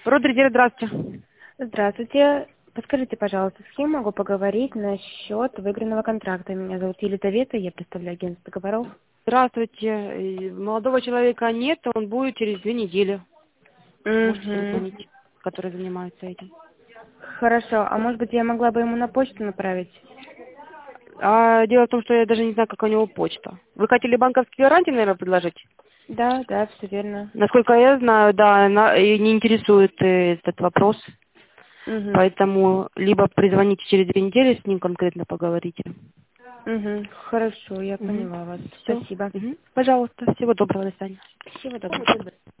Рудердир, здравствуйте. Здравствуйте. Подскажите, пожалуйста, с кем могу поговорить насчет выигранного контракта? Меня зовут Елизавета, я представляю агентство договоров. Здравствуйте. Молодого человека нет, он будет через 2 недели. Можете Угу. перезвонить, который занимается этим. Хорошо, а может быть я могла бы ему на почту направить? Дело в том, что я даже не знаю, как у него почта. Вы хотели банковские гарантии, наверное, предложить? Да, все верно. Насколько я знаю, да, и не интересует этот вопрос. Угу. Поэтому либо призвоните через 2 недели, с ним конкретно поговорите. Угу. Хорошо, я поняла вас. Все. Спасибо. Пожалуйста. Всего доброго. До свидания. Всего доброго.